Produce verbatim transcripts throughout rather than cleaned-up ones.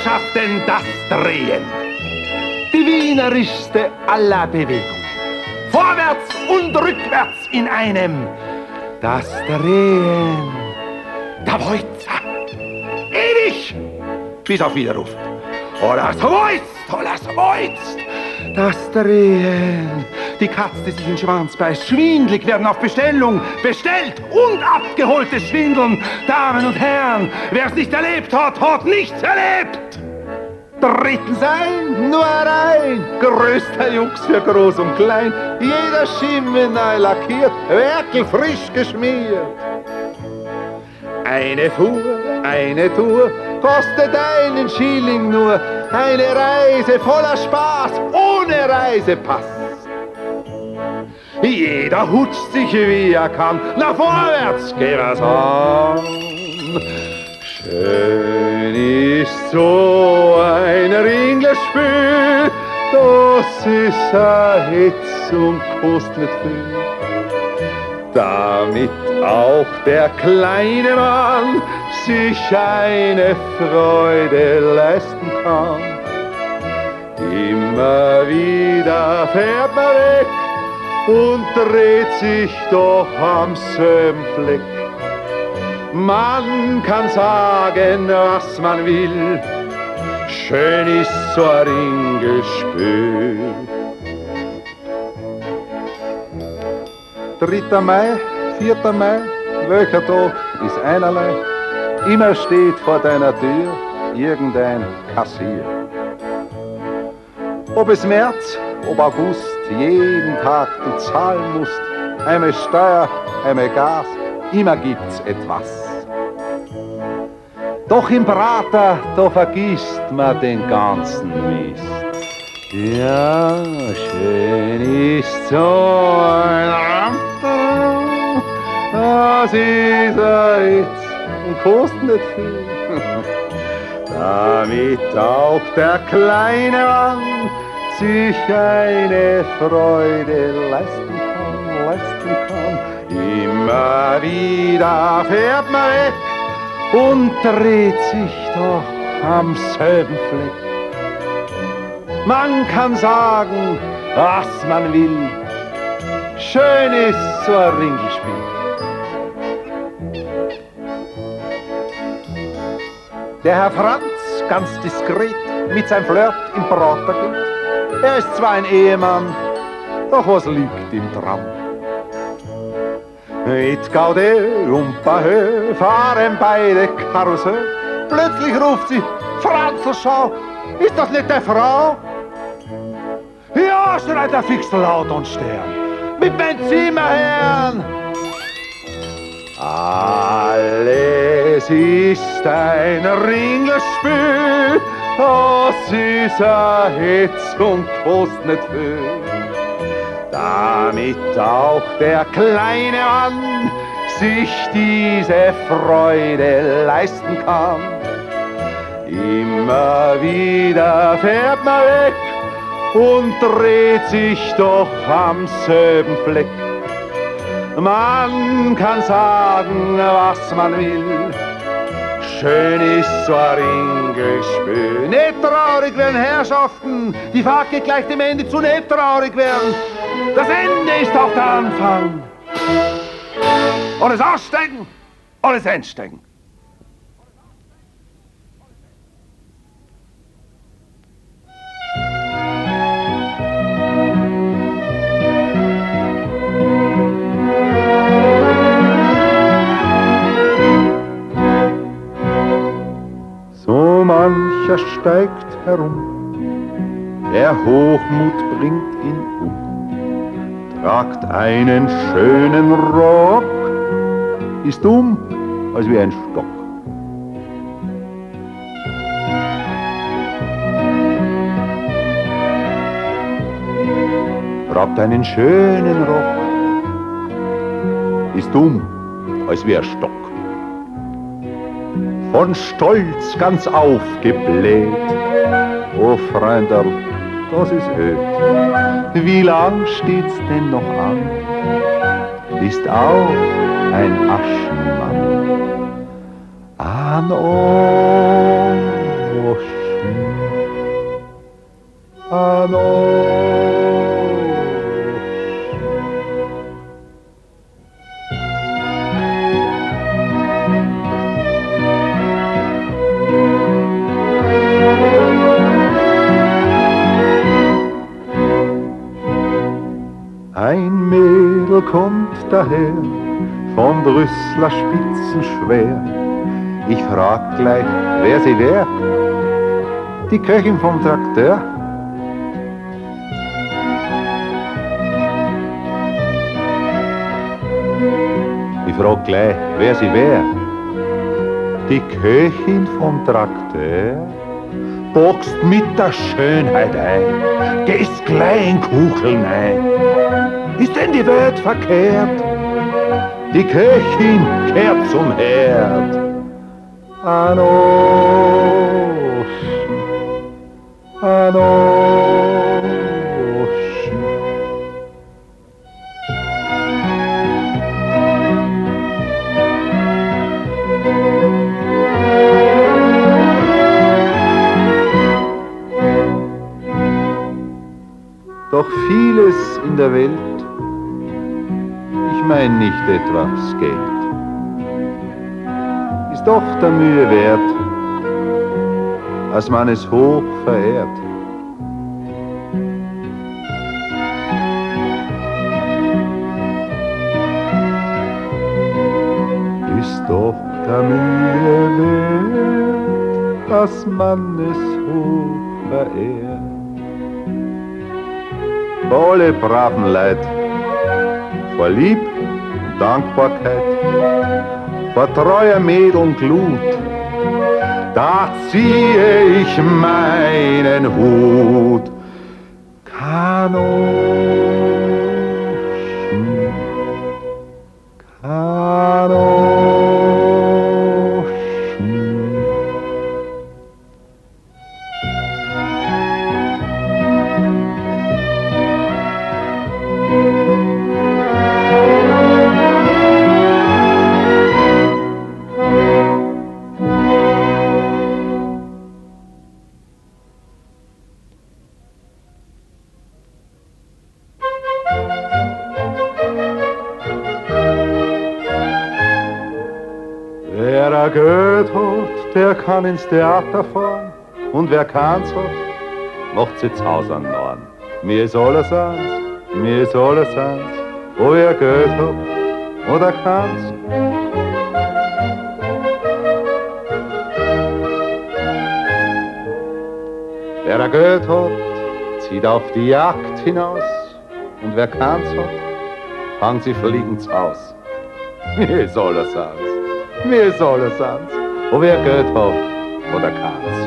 Herrschaften, das Drehen. Die wienerischste aller Bewegungen. Vorwärts und rückwärts in einem. Das Drehen. Der Walzer. Ewig. Bis auf Widerruf. Oh, das Walzt, oh, das Walzt. Das Drehen. Die Katze, die sich in den Schwanz beißt. Schwindlig werden auf Bestellung. Bestellt und abgeholte Schwindeln. Damen und Herren, wer es nicht erlebt hat, hat nichts erlebt. Drittens ein, nur rein. Größter Jux für groß und klein. Jeder Schimmel neu lackiert, Werkel frisch geschmiert. Eine Fuhr, eine Tour, kostet einen Schilling nur. Eine Reise voller Spaß, ohne Reisepass. Jeder hutscht sich wie er kann, nach vorwärts geht es an. Schön ist so ein Ringlerspiel, das ist a Hitz und kostet nicht viel. Damit auch der kleine Mann sich eine Freude leisten kann. Immer wieder fährt man weg und dreht sich doch am selben Fleck. Man kann sagen, was man will, schön ist so ein Ringgespiel. dritter Mai, vierter Mai, welcher Tag ist einerlei? Immer steht vor deiner Tür irgendein Kassier. Ob es März, ob August, jeden Tag du zahlen musst, einmal Steuer, einmal Gas, immer gibt's etwas. Doch im Prater, da vergisst man den ganzen Mist. Ja, schön ist so ein Amter, das ist ein Witz und kostet nicht viel. Damit auch der kleine Mann sich eine Freude leisten kann, leisten kann. Immer wieder fährt man weg und dreht sich doch am selben Fleck. Man kann sagen, was man will, schön ist so ein Ringgespiel. Der Herr Franz, ganz diskret, mit seinem Flirt im Prater geht. Er ist zwar ein Ehemann, doch was liegt ihm dran? Mit Gaudel und Bahö fahren beide Karussell. Plötzlich ruft sie, Franzl, schau, ist das nicht der Frau? Ja, schreit der Fixel laut und stern, mit meinem Zimmerherrn. Alles ist ein Ringgespiel, das ist a Hitz und kostet nicht viel. Damit auch der kleine Mann sich diese Freude leisten kann. Immer wieder fährt man weg und dreht sich doch am selben Fleck. Man kann sagen, was man will, schön ist so ein Ringgespiel. Nicht traurig werden, Herrschaften, die Fahrt geht gleich dem Ende zu, nicht traurig werden. Das Ende ist auch der Anfang. Alles aussteigen, alles einsteigen. So mancher steigt herum, der Hochmut bringt ihn um, tragt einen schönen Rock, ist dumm als wie ein Stock. Tragt einen schönen Rock, ist dumm als wie ein Stock. Von Stolz ganz aufgebläht, o Freunderl, das ist öd. Wie lang steht's denn noch an? Ist auch ein Aschenmann. An euch kommt daher, von Brüsseler Spitzen schwer. Ich frag gleich, wer sie wär, die Köchin vom Trakteur. Ich frag gleich, wer sie wär, die Köchin vom Trakteur. Boxt mit der Schönheit ein, gehst gleich in Kucheln ein. Ist denn die Welt verkehrt? Die Köchin kehrt zum Herd. An Osten, an Osten. Doch vieles in der Welt, ich mein nicht etwas Geld, ist doch der Mühe wert, als man es hoch verehrt. Ist doch der Mühe wert, dass man es hoch verehrt. Alle braven Leid, vor Lieb und Dankbarkeit, vor treuer Mädeln Glut, da ziehe ich meinen Hut. Kanoschen, Kanoschen. Wer Geld hat, der kann ins Theater fahren. Und wer keins hat, macht sich zu Hause an Norden. Mir ist alles eins, mir ist alles eins, wo wer Geld hat oder keins. Wer Geld hat, zieht auf die Jagd hinaus. Und wer keins hat, fangt sie fliegen zu Haus. Mir ist alles eins. Mir ist alles eins, ob wer Geld hat oder keins.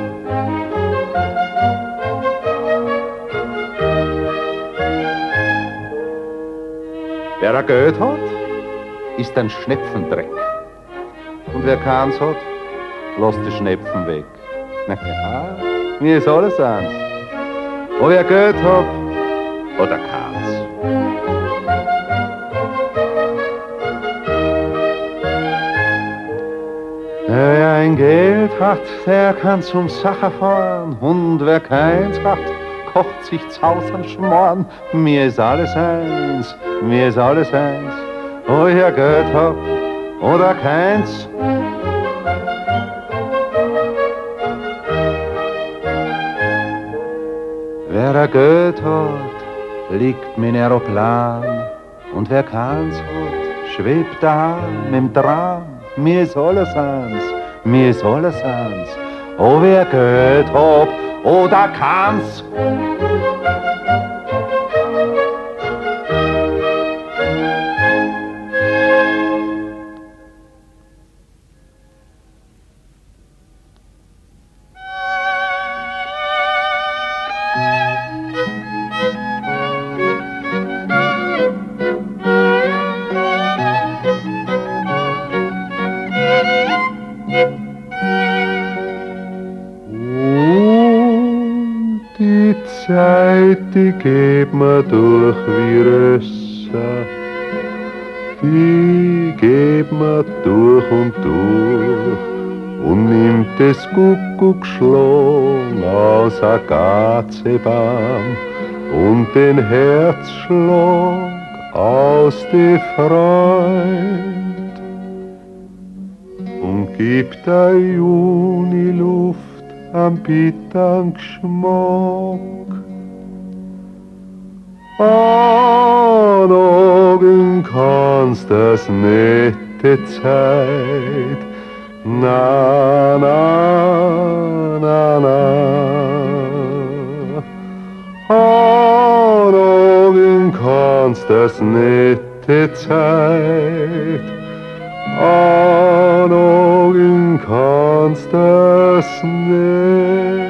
Wer Geld hat, ist ein Schnepfendreck. Und wer keins hat, lässt die Schnepfen weg. Ja, mir ist alles eins, ob wer Geld hat oder keins. Wer ein Geld hat, der kann zum Sacher fahren. Und wer keins hat, kocht sich zu Haus an Schmoren. Mir ist alles eins, mir ist alles eins, ob ich Geld hab oder keins. Wer ein Geld hat, liegt mit Aeroplan. Und wer keins hat, schwebt da mit dem Tram. Mir ist alles eins, mir ist alles eins, ob wer Geld hab oder keins. Zeit, die geht mir durch wie Rösser, die geht mir durch und durch und nimmt das Kuckucksschlag aus a Gazebaum und den Herzschlag aus de Freund und gibt der Juniluft am bittern Geschmack. Oh, Anogen kannst das nette Zeit. Na, na, na, na. Anogen kannst das nette Zeit. Anogen kannst das nicht.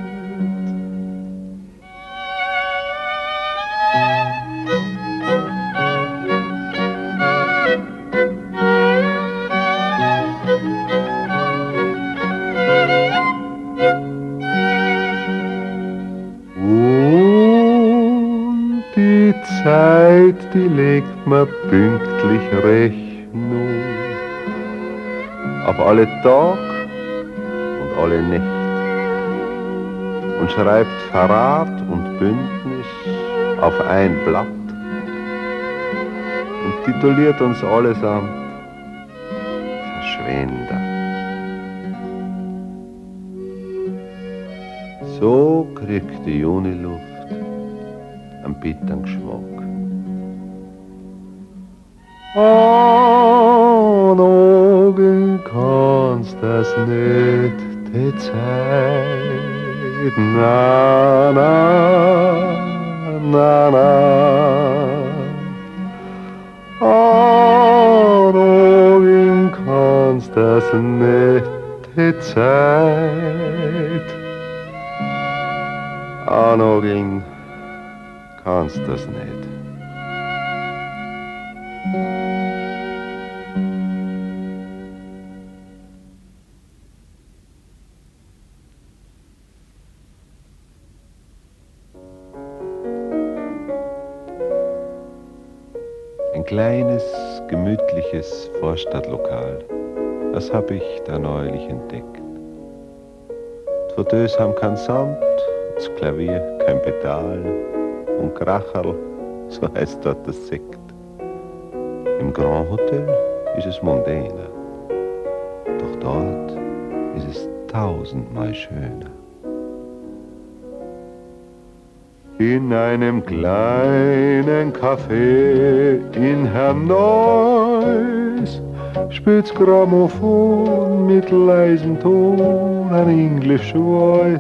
Und die Zeit, die legt mir pünktlich Rechnung auf alle Tag und alle Nächte und schreibt Verrat und Bündnis auf ein Blatt und tituliert uns allesamt Verschwender. So kriegt die Juniluft einen bitteren Geschmack. Anogen kannst das nicht, die Zeit. Na, na, na, na. Anogen kannst das nicht, die Zeit. Anogen kannst das nicht. Ein kleines, gemütliches Vorstadtlokal, das hab ich da neulich entdeckt. Die Fauteuils haben keinen Sound, das Klavier kein Pedal und Kracherl, so heißt dort das Sekt. Im Grand Hotel ist es mondäner, doch dort ist es tausendmal schöner. In einem kleinen Café in Herneuss spielt's Grammophon mit leisem Ton an Englisch-Schweiz.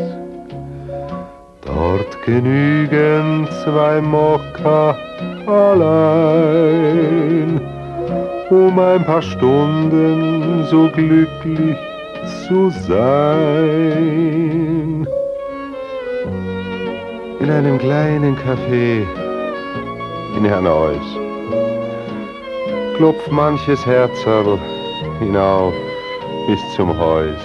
Dort genügen zwei Mokka allein, um ein paar Stunden so glücklich zu sein. In einem kleinen Café in Herneuss klopft manches Herzerl hinauf bis zum Haus.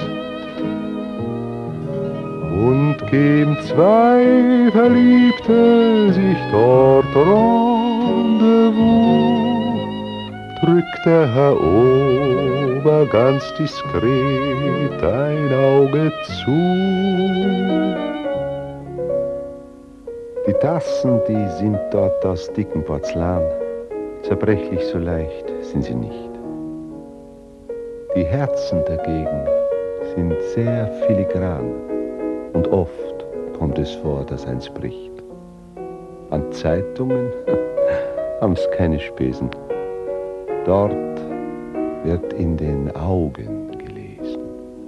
Und geben zwei Verliebte sich dort Rendezvous, drückt der Herr Ober ganz diskret ein Auge zu. Die Tassen, die sind dort aus dickem Porzellan, zerbrechlich so leicht sind sie nicht. Die Herzen dagegen sind sehr filigran und oft kommt es vor, dass eins bricht. An Zeitungen haben's keine Spesen. Dort wird in den Augen gelesen.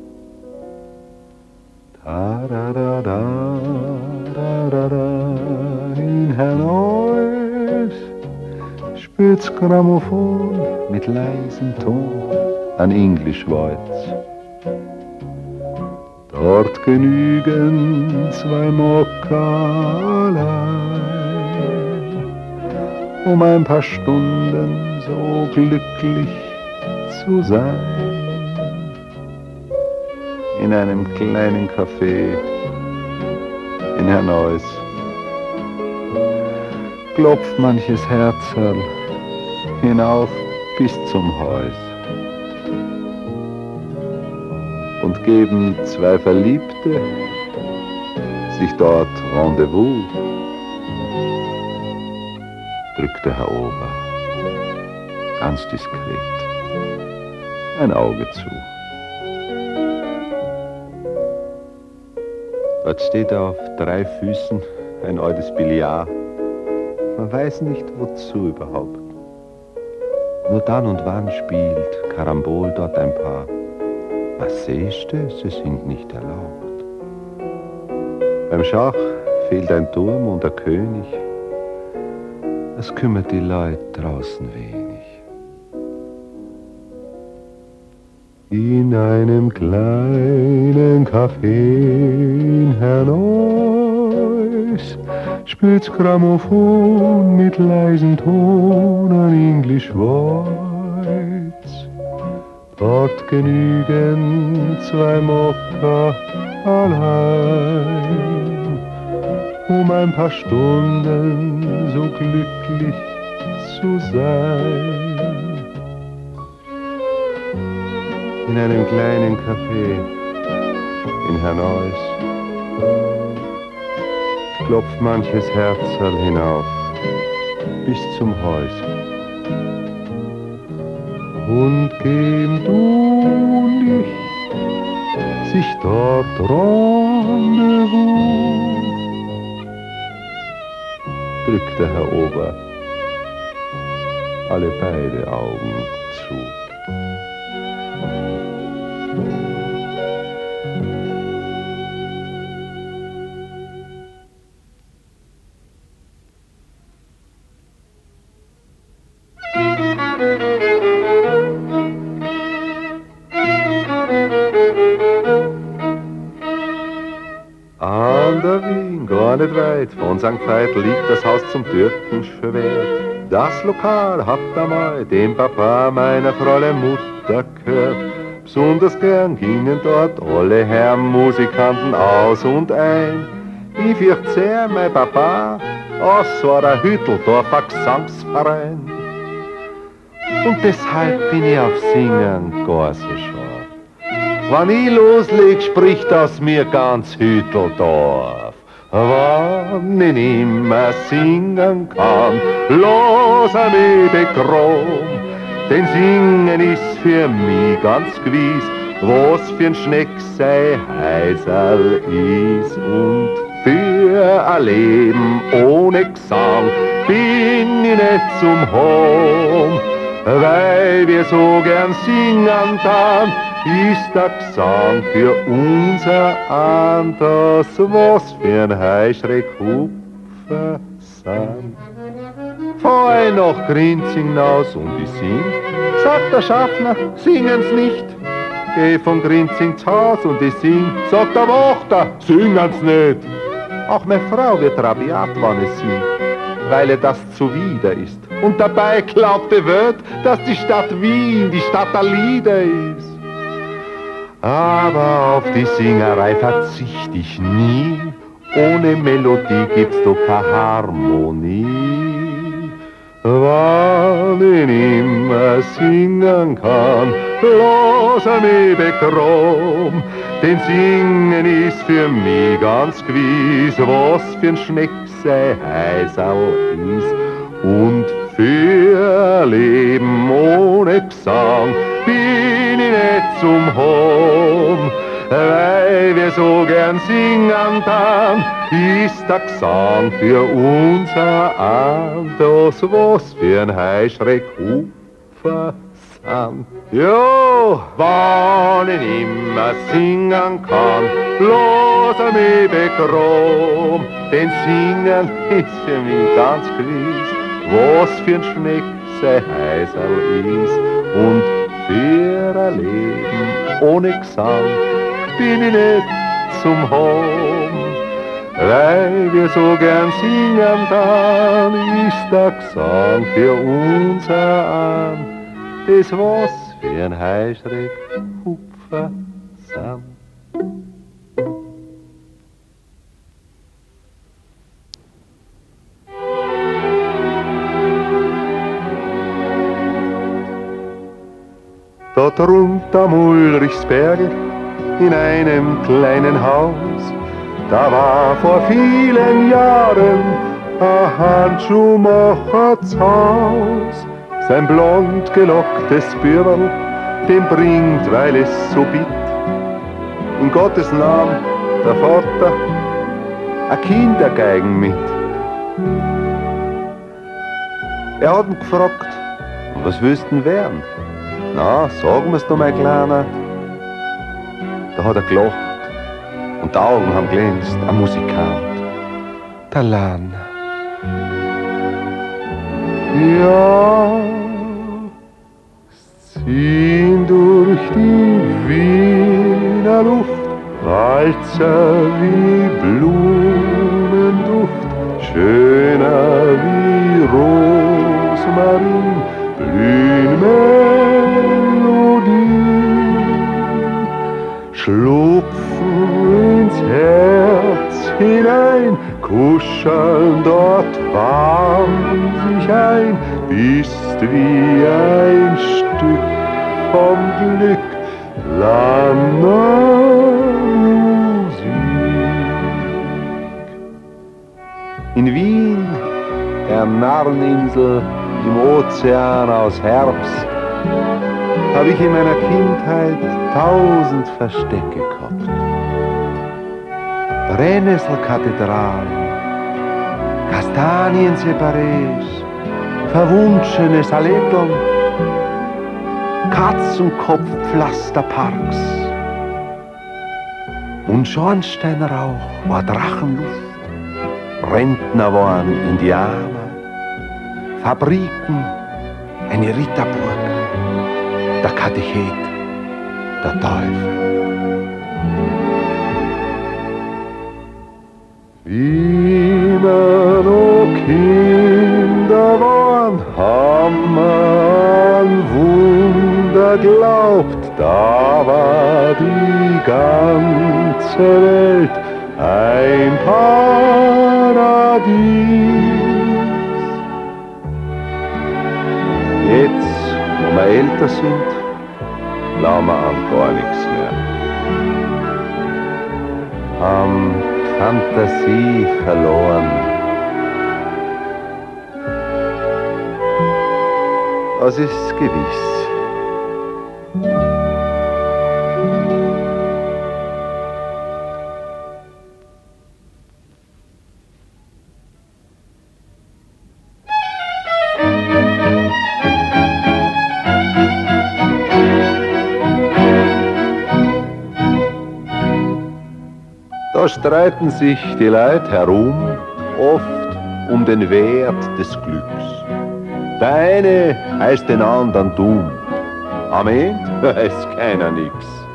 Da da da da da da da. In Herneuss spielt's Grammophon mit leisem Ton an Englisch-Schweiz. Dort genügen zwei Mokka allein, um ein paar Stunden so glücklich zu sein. In einem kleinen Café in Herneuss klopft manches Herzerl hinauf bis zum Haus. Und geben zwei Verliebte sich dort Rendezvous, drückt der Herr Ober ganz diskret ein Auge zu. Dort steht auf drei Füßen ein altes Billard Man weiß nicht, wozu überhaupt. Nur dann und wann spielt Karambol dort ein Paar. Was siehst du? Sie sind nicht erlaubt. Beim Schach fehlt ein Turm und der König. Es kümmert die Leute draußen wenig. In einem kleinen Café in Herneuss spielt's Grammophon mit leisen Ton an Englisch Voice. Dort genügen zwei Mokka allein, um ein paar Stunden so glücklich zu sein. In einem kleinen Café in Herneuss klopft manches Herzerl hinauf bis zum Haus. Und geben du und ich sich dort Rendezvous, drückt der Herr Ober alle beide Augen zu. An der Wien, gar nicht weit, von Sankt Veit liegt das Haus zum Türkenschwert. Das Lokal hat einmal dem Papa meiner Fräulein Mutter gehört. Besonders gern gingen dort alle Herren Musikanten aus und ein. Ich fürcht sehr, mein Papa, aus so einer Hütteldorfer Gesangsverein. Und deshalb bin ich auf Singen gar so scharf. Wenn ich losleg, spricht aus mir ganz Hütteldorf. Wann ich nimmer singen kann, los an mich bekrom. Denn Singen ist für mich ganz gewiss, was für ein Schneck sei Heiserl ist. Und für ein Leben ohne Gesang bin ich nicht zum Hom. Weil wir so gern singen dann, ist der Gesang für unser Anders, was für ein Heischreck Hupfer sind. Fahr ich nach Grinzing hinaus und ich sing, sagt der Schaffner, singen's nicht. Geh von Grinzing zu Haus und ich sing, sagt der Wächter, singen's nicht. Auch meine Frau wird rabiat, wann ich sing, weil ihr das zuwider ist. Und dabei glaubt die Welt, dass die Stadt Wien die Stadt der Lieder ist. Aber auf die Singerei verzicht ich nie, ohne Melodie gibt's doch keine Harmonie. Wann ich nimmer singen kann, los an mich bekrom, denn Singen ist für mich ganz gewiss, was für ein Schneck sei Heiserl ist. Und für Leben ohne Gesang bin ich nicht zum Hom, weil wir so gern singen dann, ist der Gesang für unser Anders, was für ein Heischreck Hupfer sind. Jo, wann ich nimmer singen kann, los an mich bekrom, denn Singen ist für mich ganz gewiss, was für ein Schneck sei Heiserl ist. Und für ein Leben ohne Gesang bin ich nicht zum Hom, weil wir so gern singen dann, ist der Gesang für unser An, das was für ein Heischreck Hupfer sind. Dort rund am Ulrichsberg in einem kleinen Haus, da war vor vielen Jahren ein Handschuhmacher's Haus. Sein blond gelocktes Bürgerl, den bringt, weil es so bitt, in Gottes Namen der Vater a Kindergeigen mit. Er hat ihn gefragt, was willst du denn werden? Na, sag mir's doch, mein Kleiner. Da hat er gelacht und die Augen haben glänzt, ein Musikant. Der Lan. Ja, ziehen durch die Wiener Luft, Walzer wie Blumenduft, schöner wie Rosmarin, blühen Melodien, schlupfen ins Herz hinein, kuscheln dort warm sich ein, bist wie ein Stück vom Glück, Musik. In Wien, der Narreninsel im Ozean aus Herbst, hab ich in meiner Kindheit tausend Verstecke gehabt. Brennnesselkathedralen, Kastanienseparés, verwunschene Saletteln, Katzenkopfpflasterparks und Schornsteinrauch war Drachenluft, Rentner waren Indianer, Fabriken eine Ritterburg, der Katechet, der Teufel. Wie wir noch Kinder waren, haben wir an Wunder glaubt, da war die ganze Welt ein Paradies. Jetzt, wo wir älter sind, glauben wir an gar nichts mehr. Haben Fantasie verloren. Das ist gewiss. Da streiten sich die Leute herum, oft um den Wert des Glücks. Der eine heißt den anderen dumm, am Ende weiß keiner nix.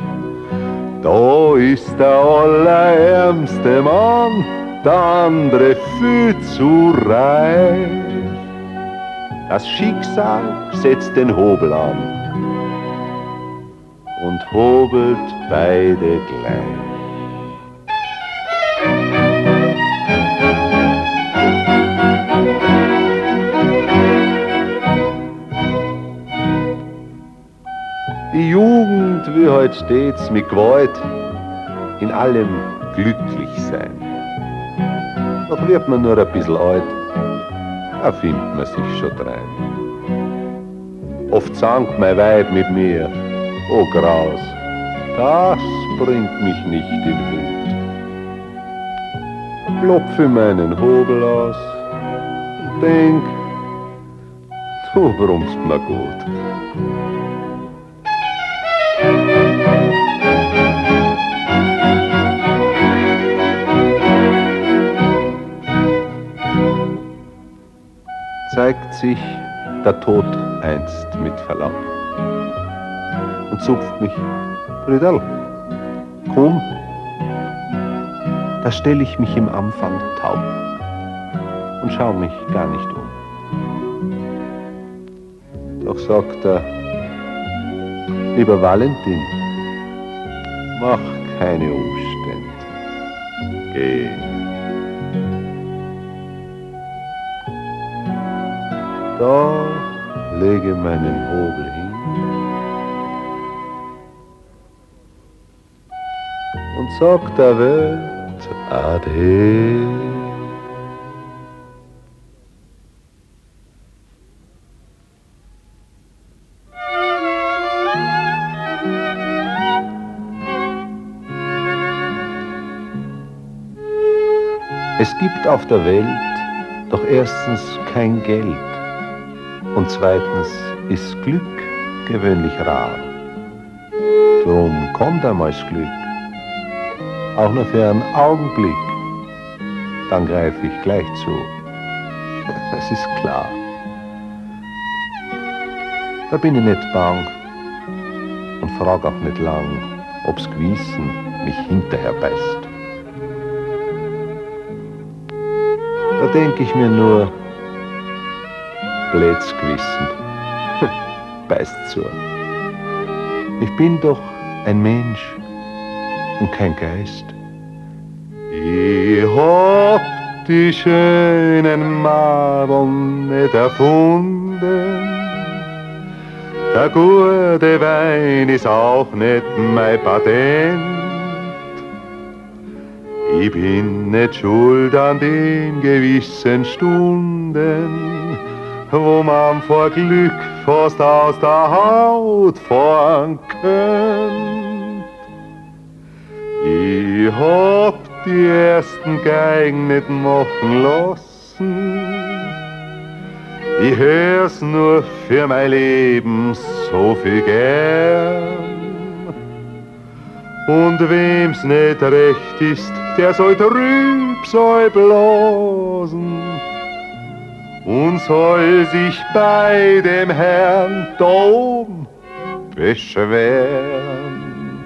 Da ist der allerärmste Mann, der andere viel zu reich. Das Schicksal setzt den Hobel an und hobelt beide gleich. Die Jugend will halt stets mit Gewalt in allem glücklich sein. Doch wird man nur ein bisschen alt, da findet man sich schon drein. Oft sank mein Weib mit mir, oh Graus, das bringt mich nicht in Wut. Klopfe meinen Hobel aus und denk, du brummst mir gut. Zeigt sich der Tod einst mit Verlaub und zupft mich, Brüderl, komm, da stell ich mich im Anfang taub und schau mich gar nicht um. Doch sagt er, lieber Valentin, mach keine Umstände, geh. Da lege meinen Hobel hin und sag der Welt Ade. Es gibt auf der Welt doch erstens kein Geld Und zweitens ist Glück gewöhnlich rar. Drum kommt einmal das Glück, auch nur für einen Augenblick, dann greife ich gleich zu. Das ist klar. Da bin ich nicht bang und frag auch nicht lang, ob's Gewissen mich hinterher beißt. Da denk ich mir nur, blöds Gewissen, beißt zu. Ich bin doch ein Mensch und kein Geist. Ich hab die schönen Madeln nicht erfunden. Der gute Wein ist auch nicht mein Patent. Ich bin nicht schuld an den gewissen Stunden, wo man vor Glück fast aus der Haut fahren könnt. Ich hab die ersten Geigen nicht machen lassen. Ich hör's nur für mein Leben so viel gern. Und wem's nicht recht ist, der soll Trübsal blasen und soll sich bei dem Herrn da oben beschweren.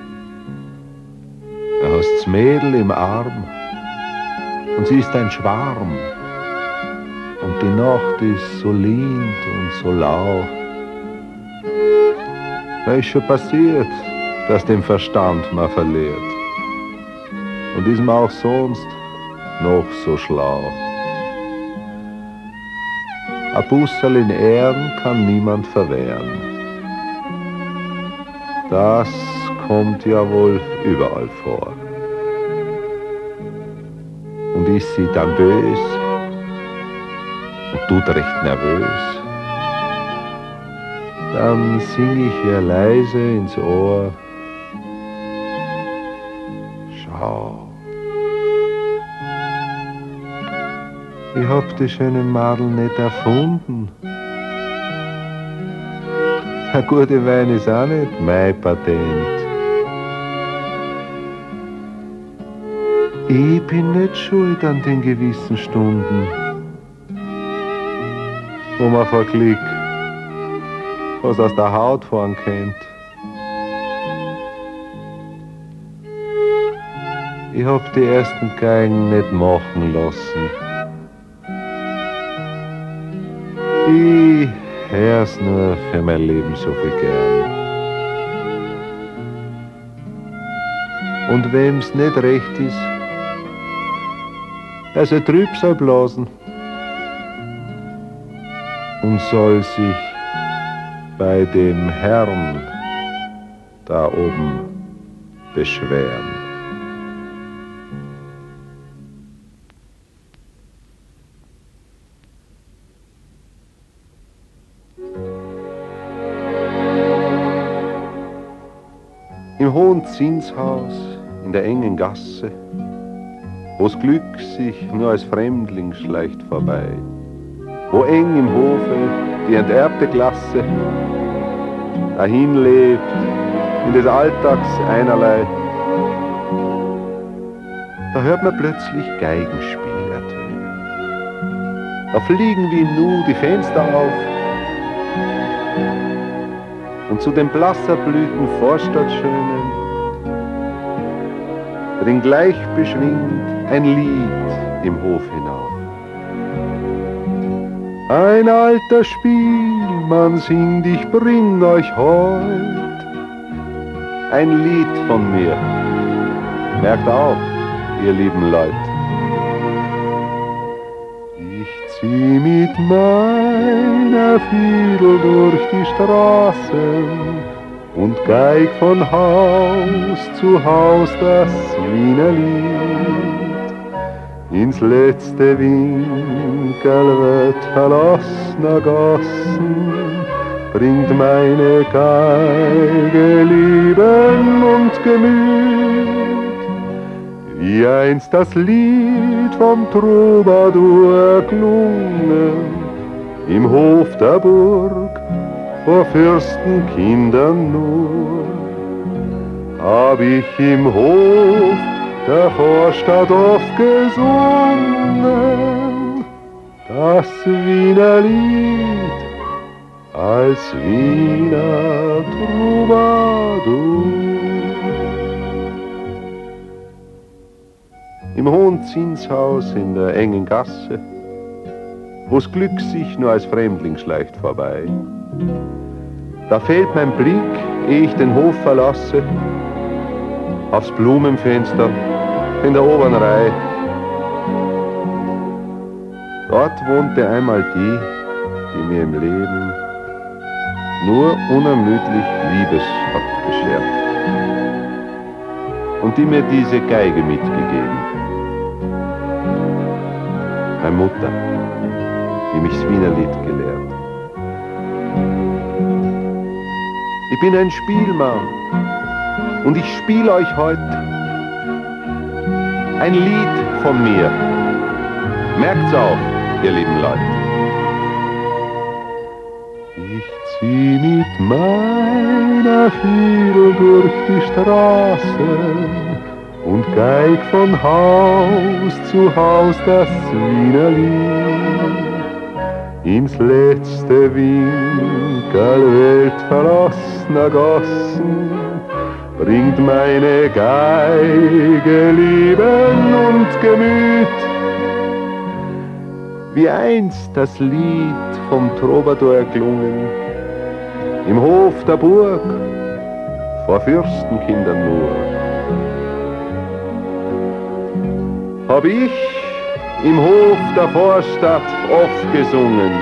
Da hast's Mädel im Arm und sie ist ein Schwarm und die Nacht ist so lind und so lau. Da ist schon passiert, dass den Verstand man verliert und ist man auch sonst noch so schlau. Ein Busserl in Ehren kann niemand verwehren. Das kommt ja wohl überall vor. Und ist sie dann bös und tut recht nervös, dann sing ich ihr leise ins Ohr: Schau, ich hab die schönen Madeln nicht erfunden. Der gute Wein ist auch nicht mein Patent. Ich bin nicht schuld an den gewissen Stunden, wo man vor Glück was aus der Haut fahren kennt. Ich hab die ersten Geigen nicht machen lassen. Ich hör's nur für mein Leben so viel gern. Und wem's nicht recht ist, er soll Trübsal blasen und soll sich bei dem Herrn da oben beschweren. Im hohen Zinshaus in der engen Gasse, wo's Glück sich nur als Fremdling schleicht vorbei, wo eng im Hofe die enterbte Klasse dahin lebt in des Alltags einerlei, da hört man plötzlich Geigenspiel ertönen. Da fliegen wie nu die Fenster auf und zu den Blasserblüten Vorstadtschönen dringt gleich beschwingt ein Lied im Hof hinauf. Ein alter Spielmann singt, ich bring euch heut ein Lied von mir. Merkt auf, ihr lieben Leut. Ich zieh mit meiner Fiedel durch die Straßen und geig von Haus zu Haus das Wiener Lied. Ins letzte Winkel wird verlassener Gassen, bringt meine Geige Leben und Gemüt, wie einst das Lied vom Troubadour klungen, im Hof der Burg, vor Fürstenkindern nur, hab ich im Hof der Vorstadt oft gesungen, das Wiener Lied als Wiener Troubadour. Im hohen Zinshaus in der engen Gasse, wo's Glück sich nur als Fremdling schleicht vorbei, da fällt mein Blick, ehe ich den Hof verlasse, aufs Blumenfenster in der oberen Reihe. Dort wohnte einmal die, die mir im Leben nur unermüdlich Liebes hat beschert und die mir diese Geige mitgegeben. Meine Mutter, die mich das Wiener Lied gelehrt. Ich bin ein Spielmann und ich spiel euch heute ein Lied von mir. Merkt's auf, ihr lieben Leute. Ich zieh mit meiner Fiedel durch die Straße und geig von Haus zu Haus das Wiener Lied. Ins letzte Winkel weltverlassener Gassen bringt meine Geige Leben und Gemüt. Wie einst das Lied vom Troubadour erklungen, im Hof der Burg, vor Fürstenkindern nur, hab ich im Hof der Vorstadt oft gesungen.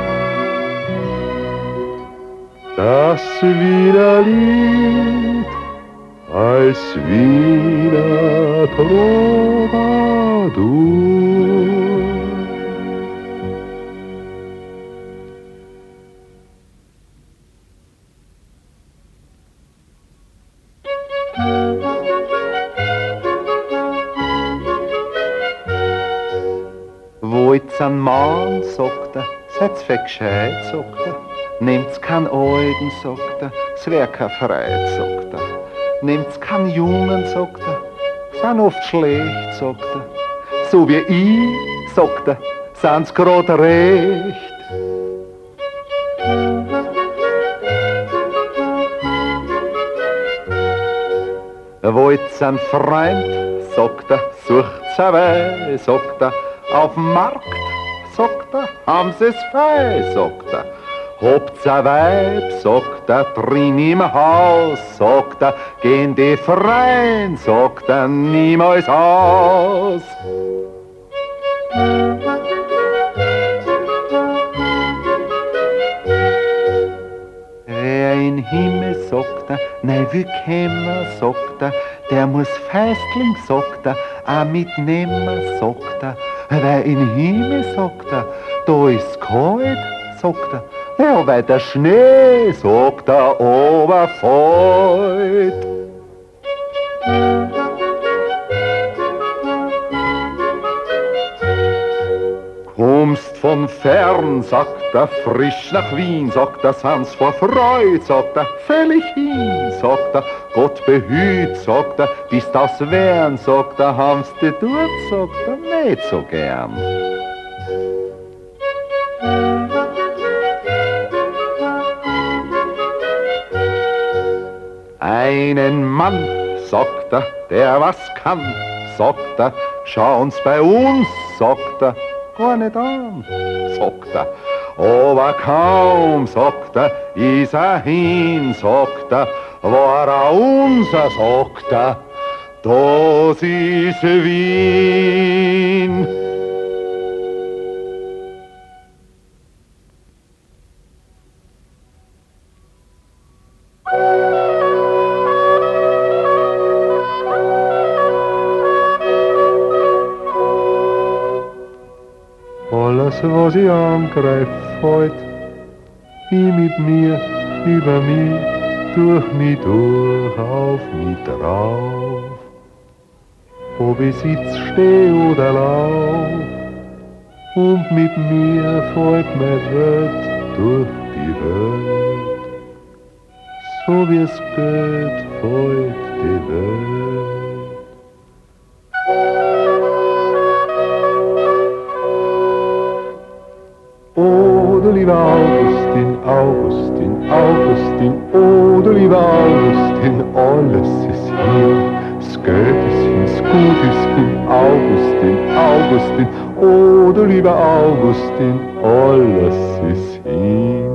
Das Wiener Lied als Wiener Troubadour. Wollt's an Mann, sagt er, seid's für gescheit, sagt er. Nehmt's keinen Alten, sagt er, es wär kein Freit, sagt er. Nehmt's keinen Jungen, sagt er, sind oft schlecht, sagt er. So wie ich, sagt er, sind's grad recht. Wollt's an Freund, sagt er, sucht's awei, sagt er. Auf'm Markt, sagt er, haben sie's fei, sagt er. Habt's a Weib, sagt er, drin im Haus, sagt er, gehen die Freien, sagt er, niemals aus. Wer in Himmel, sagt er, nein, wie kämmer, sagt er, der muss Feistling, sagt er, auch mitnehmen, sagt er. Wer in Himmel, sagt er, da ist kalt, sagt er. Ja, weil der Schnee, sagt er, oberfällt. Kommst von fern, sagt er, frisch nach Wien, sagt er, sind's vor Freud, sagt er, völlig hin, sagt er, Gott behüt, sagt er, bist aus Wern, sagt er, haben's die dort, sagt er, nicht so gern. Einen Mann, sagt er, der was kann, sagt er, schauen's bei uns, sagt er, gar nicht an, sagt er. Aber kaum, sagt er, ist er hin, sagt er, war er unser, sagt er, das ist Wien. Alles, was ich angreif, fällt, wie mit mir, über mich, durch mich durch, auf mich drauf. Ob ich sitz, steh oder lauf, und mit mir folgt mein Welt durch die Welt. So wie es geht, folgt die Welt. Oh, du lieber Augustin, Augustin, Augustin, oh, du lieber Augustin, alles ist hier. Das Geld ist hin, das Gut ist hin, Augustin, Augustin, oh, du lieber Augustin, alles ist hin.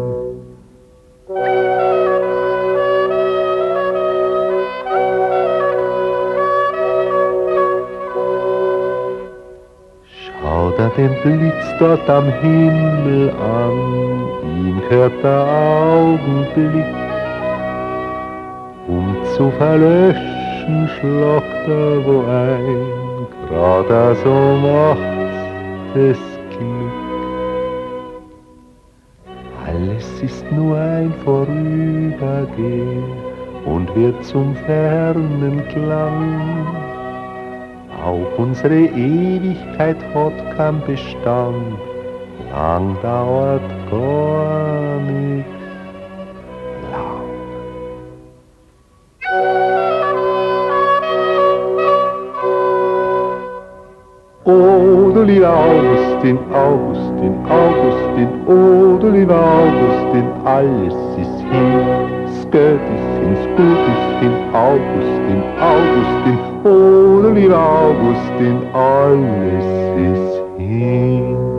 Schau dir den Blitz dort am Himmel an, ihm gehört der Augenblick. Um zu verlöschen schlagt er wo ein, grad so macht's das Glück. Alles ist nur ein Vorübergehen und wird zum fernen Klang. Auch unsere Ewigkeit hat keinen Bestand, lang dauert gar nicht lang. Oh, du lieber Augustin, Augustin, Augustin, oh, du lieber Augustin, alles ist hin, das Geld ist hin, das Gut ist hin, Augustin, Augustin, oh, du lieber Augustin, alles ist hin.